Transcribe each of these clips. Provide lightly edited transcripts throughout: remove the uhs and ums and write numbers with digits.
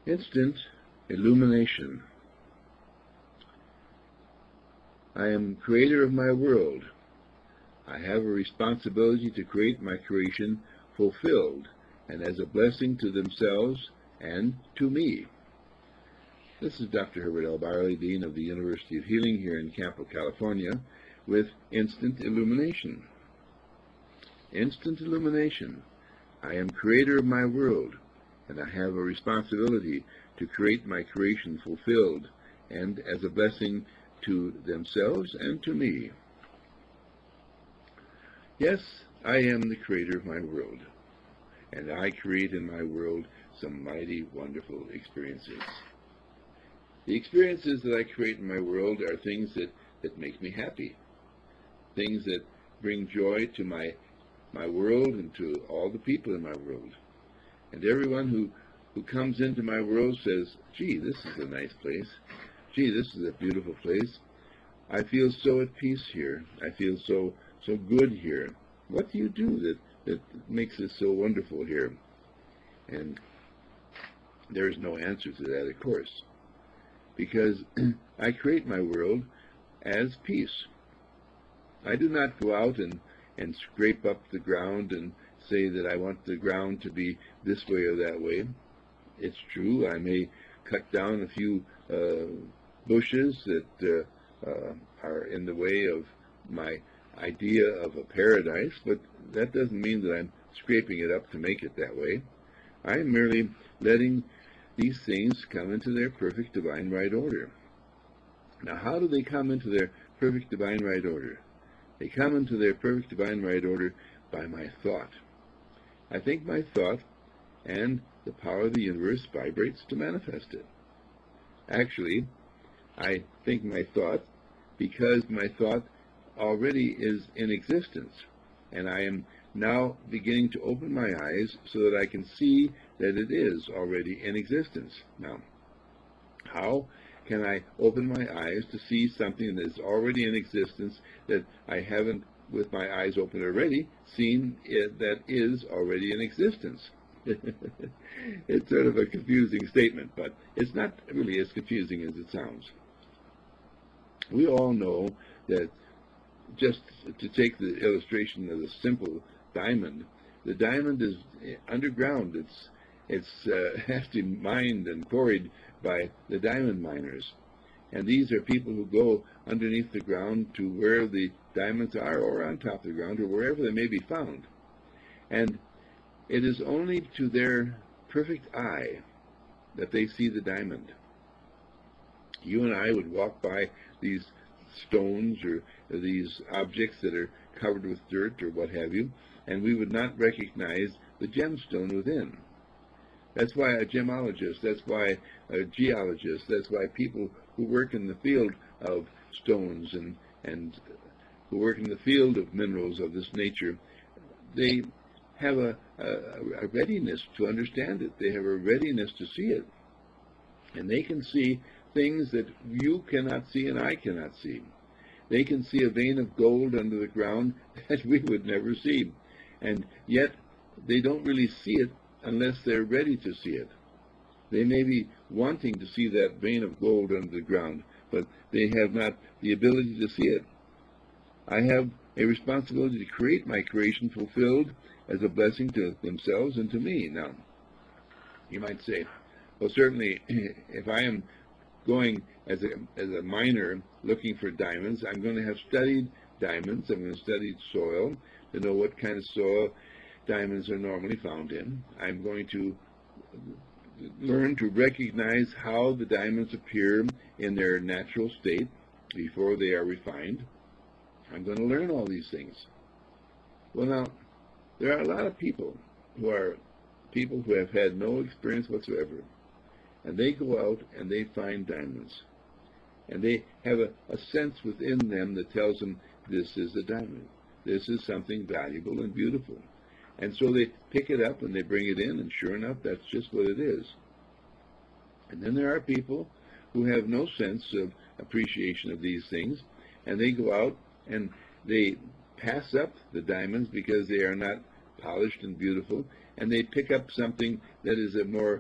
Instant illumination. I am creator of my world. I have a responsibility to create my creation fulfilled and as a blessing to themselves and to me. This is Dr. Herbert L. Byerly, Dean of the University of Healing here in Campo, California, with Instant Illumination. Instant illumination. I am creator of my world, and I have a responsibility to create my creation fulfilled and as a blessing to themselves and to me. Yes, I am the creator of my world, and I create in my world some mighty, wonderful experiences. The experiences that I create in my world are things that make me happy, things that bring joy to my world and to all the people in my world. And everyone who comes into my world says, gee, this is a nice place. Gee, this is a beautiful place. I feel so at peace here. I feel so good here. What do you do that makes it so wonderful here? And there's no answer to that, of course, because I create my world as peace. I do not go out and scrape up the ground and say that I want the ground to be this way or that way. It's true, I may cut down a few bushes that are in the way of my idea of a paradise, but that doesn't mean that I'm scraping it up to make it that way. I'm merely letting these things come into their perfect divine right order. Now, how do they come into their perfect divine right order? They come into their perfect divine right order by my thought. I think my thought, and the power of the universe vibrates to manifest it. Actually, I think my thought because my thought already is in existence, and I am now beginning to open my eyes so that I can see that it is already in existence. Now, how can I open my eyes to see something that is already in existence that I haven't, with my eyes open already, seen that is already in existence? It's sort of a confusing statement, but it's not really as confusing as it sounds. We all know that, just to take the illustration of the simple diamond, the diamond is underground. It's has to be mined and quarried by the diamond miners. And these are people who go underneath the ground to where the diamonds are, or on top of the ground, or wherever they may be found. And it is only to their perfect eye that they see the diamond. You and I would walk by these stones or these objects that are covered with dirt or what have you, and we would not recognize the gemstone within. That's why a gemologist, that's why a geologist, that's why people who work in the field of stones and who work in the field of minerals of this nature, they have a readiness to understand it. They have a readiness to see it. And they can see things that you cannot see and I cannot see. They can see a vein of gold under the ground that we would never see. And yet they don't really see it unless they're ready to see it. They may be wanting to see that vein of gold under the ground, but they have not the ability to see it. I have a responsibility to create my creation fulfilled as a blessing to themselves and to me. Now, you might say, well, certainly, if I am going as a miner looking for diamonds, I'm going to have studied diamonds. I'm going to study soil to know what kind of soil diamonds are normally found in. I'm going to learn to recognize how the diamonds appear in their natural state before they are refined. I'm going to learn all these things. Well, now, there are a lot of people who have had no experience whatsoever, and they go out and they find diamonds, and they have a sense within them that tells them this is a diamond. This is something valuable and beautiful. And so they pick it up and they bring it in, and sure enough, that's just what it is. And then there are people who have no sense of appreciation of these things, and they go out and they pass up the diamonds because they are not polished and beautiful, and they pick up something that is a more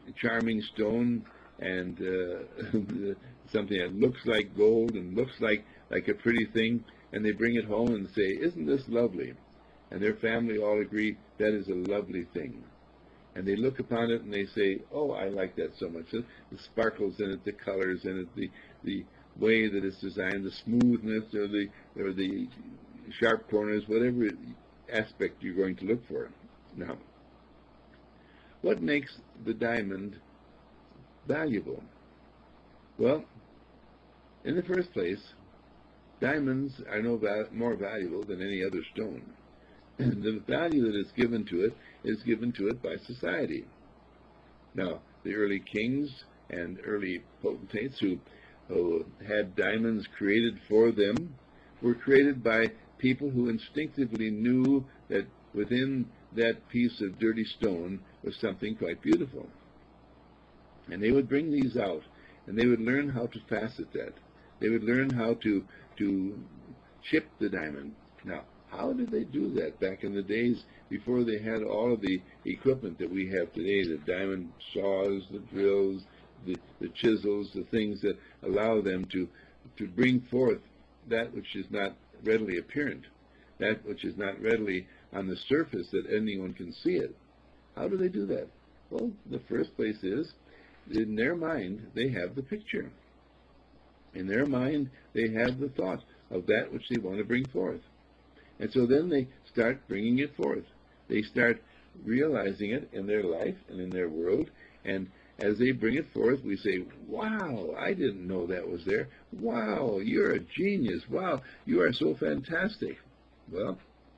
charming stone and something that looks like gold and looks like a pretty thing, and they bring it home and say, "Isn't this lovely?" And their family all agree that is a lovely thing. And they look upon it and they say, "Oh, I like that so much. The sparkles in it, the colors in it, the way that it's designed, the smoothness or the sharp corners, whatever aspect you're going to look for." Now, what makes the diamond valuable? Well, in the first place, diamonds are more valuable than any other stone. The value that is given to it is given to it by society. Now, the early kings and early potentates who had diamonds created for them were created by people who instinctively knew that within that piece of dirty stone was something quite beautiful. And they would bring these out, and they would learn how to facet that. They would learn how to chip the diamond. Now, how did they do that back in the days before they had all of the equipment that we have today, the diamond saws, the drills, the chisels, the things that allow them to bring forth that which is not readily apparent, that which is not readily on the surface that anyone can see it? How do they do that? Well, the first place is, in their mind, they have the picture. In their mind, they have the thought of that which they want to bring forth. And so then they start bringing it forth. They start realizing it in their life and in their world. And as they bring it forth, we say, "Wow, I didn't know that was there. Wow, you're a genius. Wow, you are so fantastic." Well,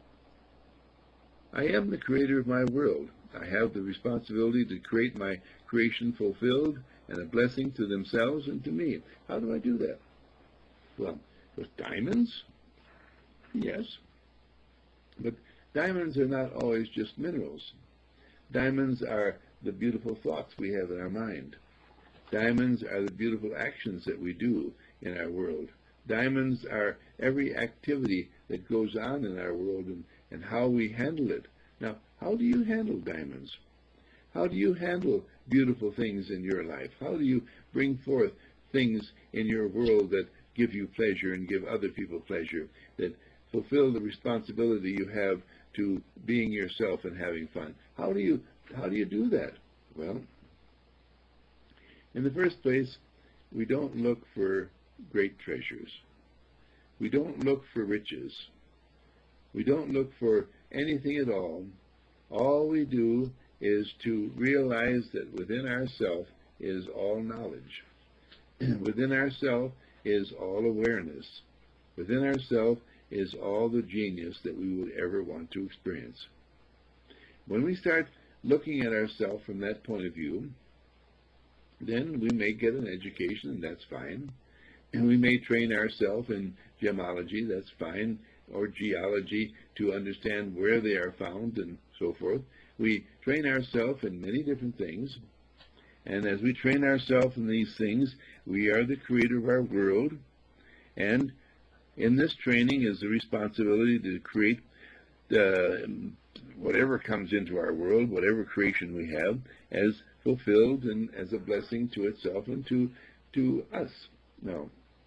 I am the creator of my world. I have the responsibility to create my creation fulfilled and a blessing to themselves and to me. How do I do that? Well, with diamonds? Yes. But diamonds are not always just minerals. Diamonds are the beautiful thoughts we have in our mind. Diamonds are the beautiful actions that we do in our world. Diamonds are every activity that goes on in our world and how we handle it. Now, how do you handle diamonds? How do you handle beautiful things in your life? How do you bring forth things in your world that give you pleasure and give other people pleasure, that fulfill the responsibility you have to being yourself and having fun? How do you do that? Well, in the first place, we don't look for great treasures. We don't look for riches. We don't look for anything at all. All we do is to realize that within ourself is all knowledge. Within ourself is all awareness. Within ourself is all the genius that we would ever want to experience. When we start looking at ourselves from that point of view, then we may get an education, and that's fine. And we may train ourselves in gemology, that's fine, or geology to understand where they are found and so forth. We train ourselves in many different things. And as we train ourselves in these things, we are the creator of our world. And in this training is the responsibility to create whatever comes into our world, whatever creation we have, as fulfilled and as a blessing to itself and to us. Now,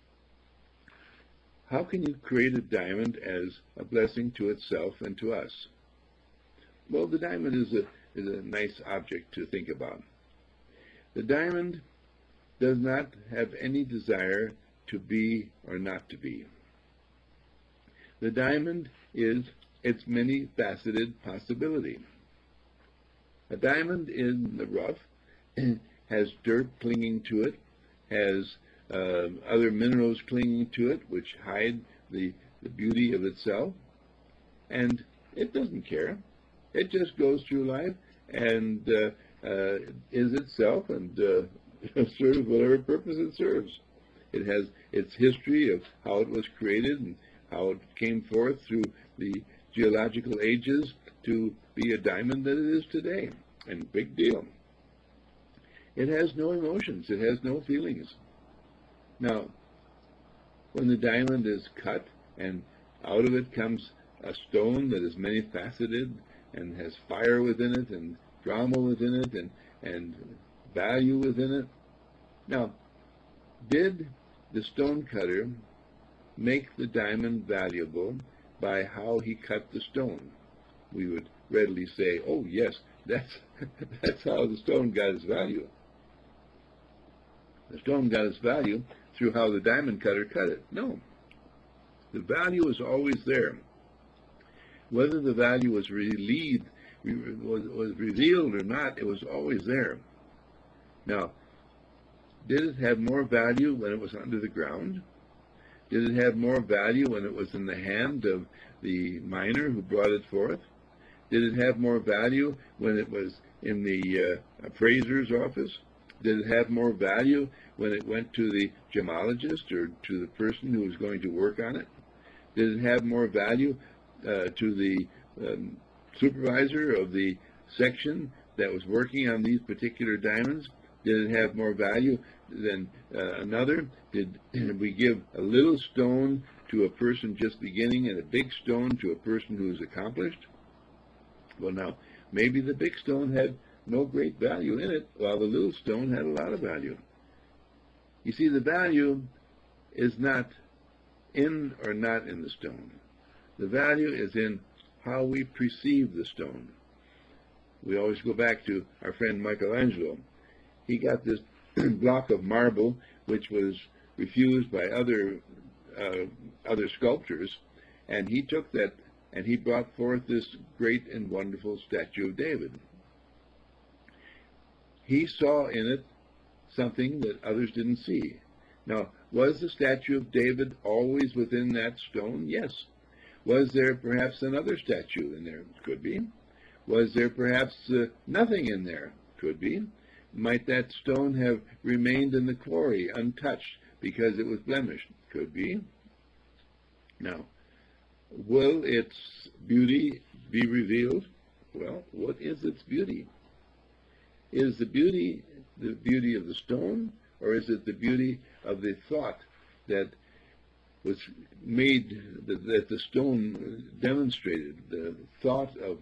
how can you create a diamond as a blessing to itself and to us? Well, the diamond is a nice object to think about. The diamond does not have any desire to be or not to be. The diamond is its many-faceted possibility. A diamond in the rough has dirt clinging to it, has other minerals clinging to it, which hide the beauty of itself, and it doesn't care. It just goes through life and is itself and serves whatever purpose it serves. It has its history of how it was created and how it came forth through the geological ages to be a diamond that it is today. And big deal. It has no emotions. It has no feelings. Now, when the diamond is cut and out of it comes a stone that is many-faceted and has fire within it and drama within it and value within it. Now, did the stonecutter make the diamond valuable by how he cut the stone? We would readily say, oh yes, that's how the stone got its value. The stone got its value through how the diamond cutter cut it. No. The value is always there. Whether the value was revealed or not, it was always there. Now, did it have more value when it was under the ground? Did it have more value when it was in the hand of the miner who brought it forth? Did it have more value when it was in the appraiser's office? Did it have more value when it went to the gemologist or to the person who was going to work on it? Did it have more value to the supervisor of the section that was working on these particular diamonds? Did it have more value than another? Did we give a little stone to a person just beginning and a big stone to a person who is accomplished? Well, now, maybe the big stone had no great value in it, while the little stone had a lot of value. You see, the value is not in or not in the stone. The value is in how we perceive the stone. We always go back to our friend Michelangelo. He got this block of marble, which was refused by other sculptors, and he took that and he brought forth this great and wonderful statue of David. He saw in it something that others didn't see. Now, was the statue of David always within that stone? Yes. Was there perhaps another statue in there? Could be. Was there perhaps nothing in there? Could be. Might that stone have remained in the quarry untouched because it was blemished? Could be. Now, will its beauty be revealed? Well, what is its beauty? Is the beauty of the stone, or is it the beauty of the thought that was made, that the stone demonstrated, the thought of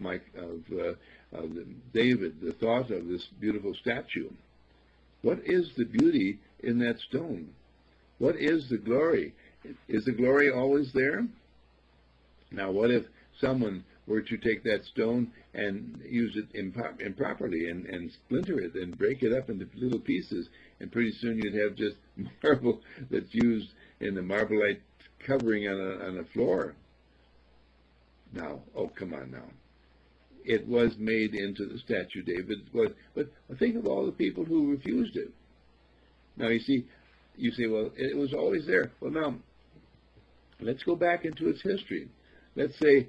David, the thought of this beautiful statue? What is the beauty in that stone? What is the glory? Is the glory always there? Now, what if someone were to take that stone and use it improperly and splinter it and break it up into little pieces, and pretty soon you'd have just marble that's used in the Marblite covering on a floor? Now, oh, come on now. It was made into the statue, David. But think of all the people who refused it. Now, you say, well, it was always there. Well, now, let's go back into its history. Let's say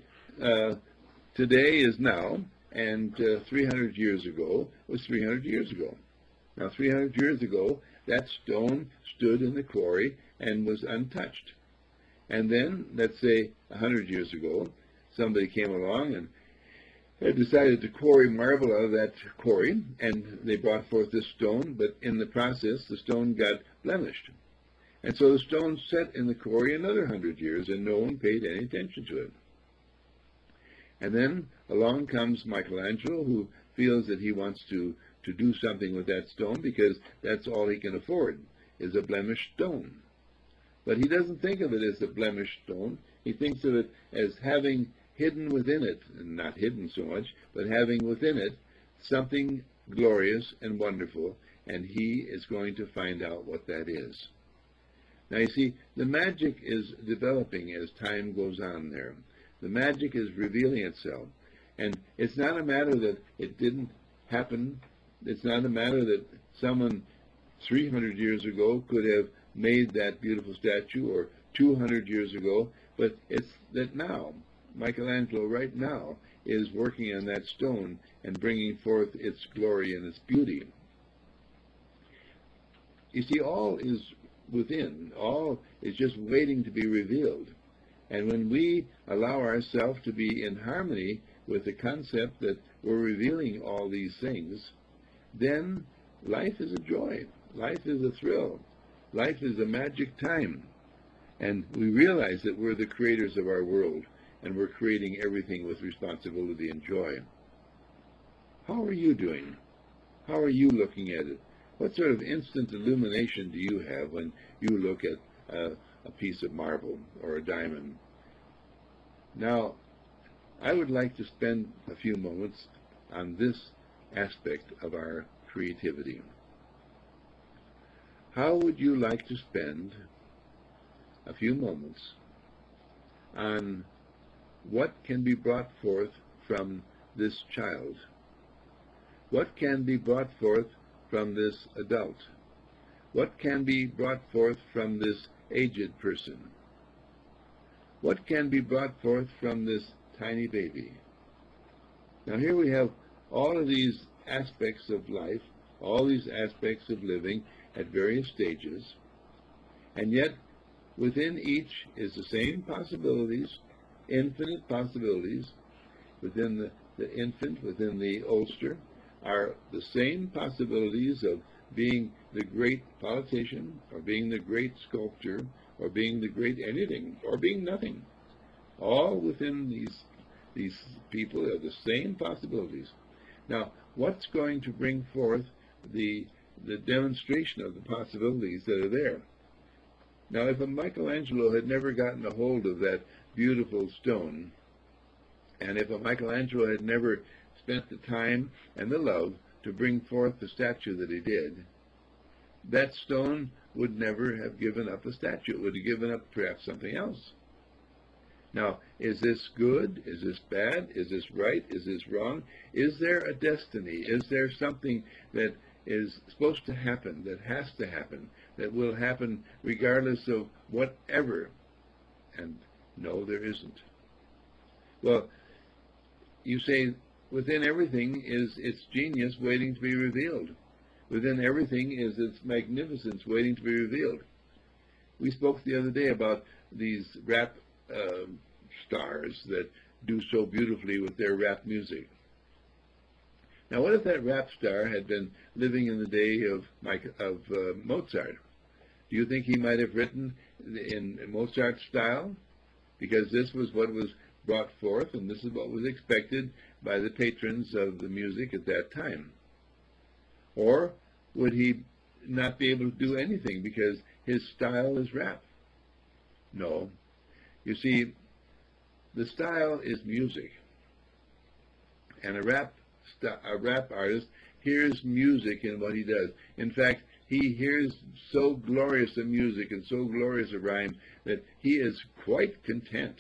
today is now, and 300 years ago was 300 years ago. Now, 300 years ago, that stone stood in the quarry and was untouched. And then, let's say 100 years ago, somebody came along and had decided to quarry marble out of that quarry, and they brought forth this stone, but in the process, the stone got blemished. And so the stone sat in the quarry another 100 years, and no one paid any attention to it. And then along comes Michelangelo, who feels that he wants to do something with that stone because that's all he can afford, is a blemished stone. But he doesn't think of it as a blemished stone. He thinks of it as having hidden within it, and not hidden so much, but having within it something glorious and wonderful, and he is going to find out what that is. Now, you see, the magic is developing as time goes on there. The magic is revealing itself. And it's not a matter that it didn't happen. It's not a matter that someone 300 years ago could have made that beautiful statue, or 200 years ago, but it's that now, Michelangelo right now is working on that stone and bringing forth its glory and its beauty. You see, all is within. All is just waiting to be revealed. And when we allow ourselves to be in harmony with the concept that we're revealing all these things, then life is a joy. Life is a thrill. Life is a magic time. And we realize that we're the creators of our world, and we're creating everything with responsibility and joy. How are you doing? How are you looking at it? What sort of instant illumination do you have when you look at a piece of marble or a diamond? Now, I would like to spend a few moments on this aspect of our creativity. How would you like to spend a few moments on what can be brought forth from this child? What can be brought forth from this adult? What can be brought forth from this aged person? What can be brought forth from this tiny baby? Now here we have all of these aspects of life, all these aspects of living at various stages, and yet within each is the same possibilities, infinite possibilities. Within the infant, within the oldster, are the same possibilities of being the great politician, or being the great sculptor, or being the great anything, or being nothing. All within these people are the same possibilities. Now, what's going to bring forth the demonstration of the possibilities that are there? Now, if a Michelangelo had never gotten a hold of that beautiful stone, and if a Michelangelo had never spent the time and the love to bring forth the statue that he did, that stone would never have given up a statue. It would have given up perhaps something else. Now, is this good? Is this bad? Is this right? Is this wrong? Is there a destiny? Is there something that is supposed to happen, that has to happen, that will happen regardless of whatever? And no, there isn't. Well, you say within everything is its genius waiting to be revealed. Within everything is its magnificence waiting to be revealed. We spoke the other day about these rap stars that do so beautifully with their rap music. Now, what if that rap star had been living in the day of Mozart? Do you think he might have written in Mozart style? Because this was what was brought forth, and this is what was expected by the patrons of the music at that time. Or would he not be able to do anything because his style is rap? No. You see, the style is music, and a rap artist hears music in what he does. In fact, he hears so glorious a music and so glorious a rhyme that he is quite content.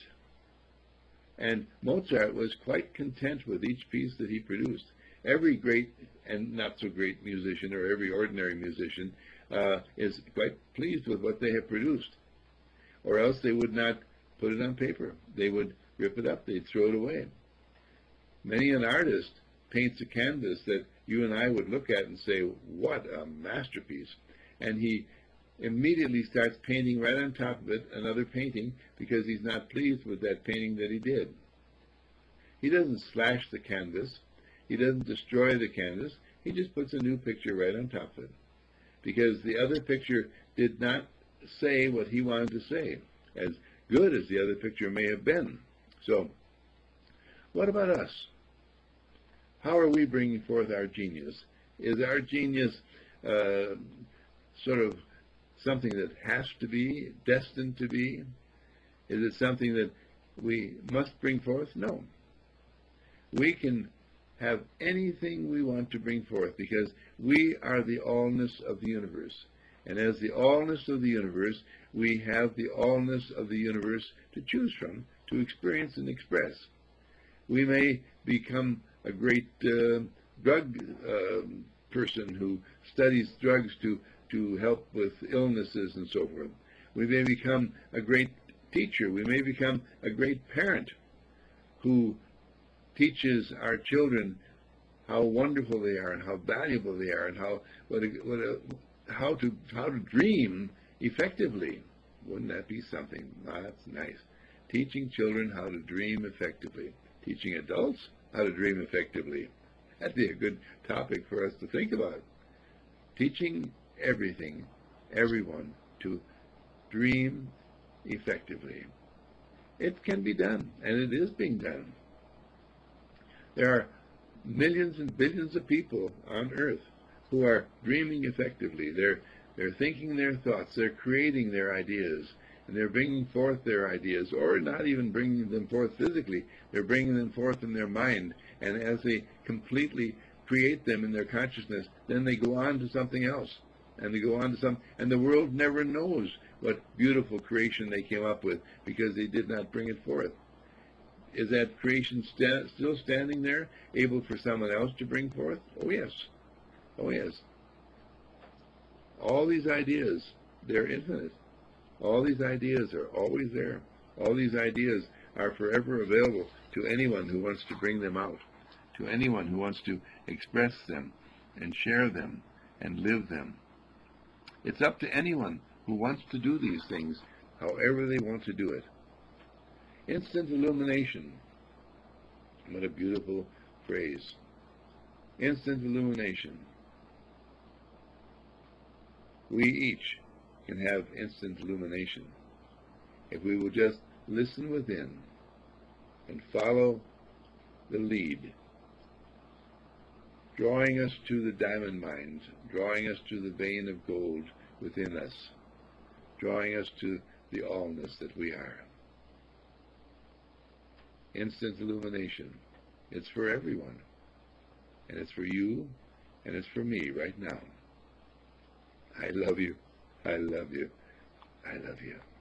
And Mozart was quite content with each piece that he produced. Every great and not so great musician, or every ordinary musician, is quite pleased with what they have produced, or else they would not put it on paper. They would rip it up. They'd throw it away. Many an artist paints a canvas that you and I would look at and say, what a masterpiece. And he immediately starts painting right on top of it another painting because he's not pleased with that painting that he did. He doesn't slash the canvas. He doesn't destroy the canvas. He just puts a new picture right on top of it because the other picture did not say what he wanted to say, as good as the other picture may have been. So, what about us? How are we bringing forth our genius? Is our genius sort of something that has to be, destined to be? Is it something that we must bring forth? No. We can have anything we want to bring forth because we are the allness of the universe. And as the allness of the universe, we have the allness of the universe to choose from, to experience and express. We may become a great drug person who studies drugs to help with illnesses and so forth. We may become a great teacher. We may become a great parent who teaches our children how wonderful they are and how valuable they are and how to dream effectively. Wouldn't that be something? That's nice. Teaching children how to dream effectively. Teaching adults how to dream effectively. That'd be a good topic for us to think about. Teaching everyone to dream effectively. It can be done, and it is being done. There are millions and billions of people on Earth who are dreaming effectively. They're thinking their thoughts, they're creating their ideas, and they're bringing forth their ideas, or not even bringing them forth physically, they're bringing them forth in their mind, and as they completely create them in their consciousness, then they go on to something else, and they go on to some, and the world never knows what beautiful creation they came up with, because they did not bring it forth. Is that creation still standing there, able for someone else to bring forth? Oh yes. Oh yes. All these ideas, they're infinite. All these ideas are always there. All these ideas are forever available to anyone who wants to bring them out, to anyone who wants to express them and share them and live them. It's up to anyone who wants to do these things, however they want to do it. Instant illumination. What a beautiful phrase. Instant illumination. We each can have instant illumination if we will just listen within and follow the lead, drawing us to the diamond mines, drawing us to the vein of gold within us, drawing us to the allness that we are. Instant illumination. It's for everyone. And it's for you, and it's for me right now. I love you. I love you. I love you.